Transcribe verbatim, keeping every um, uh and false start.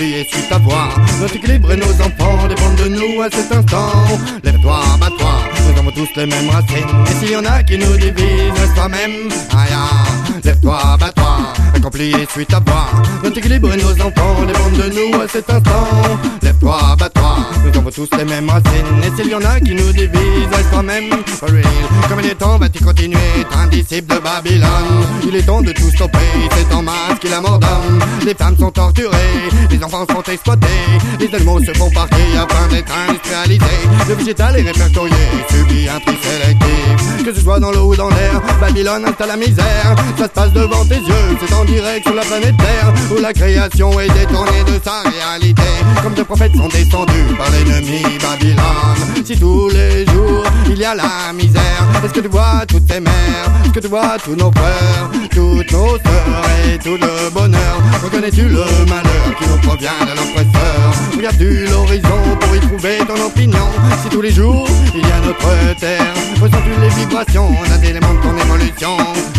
accompli, suis ta voix. Notre équilibre et nos enfants dépendent de nous à cet instant. Lève-toi, bats-toi, nous avons tous les mêmes racines. Et s'il y en a qui nous divisent, reste toi-même. Aïe, lève-toi, bats-toi, accompli, suis ta voix. Notre équilibre et nos enfants dépendent de nous à cet instant. Lève-toi, bats-toi, nous avons tous les mêmes racines. Et s'il y en a qui nous divisent, reste toi-même. For real, comme il est temps, vas-tu continuer, être un disciple de Babylone. Il est temps de tout stopper, c'est en masse qui la mordonne. Les femmes sont torturées, les enfants sont exploités, les animaux se font parquer afin d'être industrialisés. Le végétal est répertorié, subit un tri sélectif. Que ce soit dans l'eau ou dans l'air, Babylone installe la misère. Ça se passe devant tes yeux, c'est en direct sur la planète Terre, où la création est détournée de sa réalité. Comme de prophètes sont descendus par l'ennemi Babylone. Si tous les jours il y a la misère, est-ce que tu vois toutes ces mères? Est-ce que tu vois tous nos frères, toutes nos sœurs et tout le bonheur? Reconnais-tu le malheur qui nous provient de l'oppresseur? Regardes-tu l'horizon pour y trouver ton opinion? Si tous les jours il y a notre terre, ressens-tu les vibrations d'un élément de ton évolution?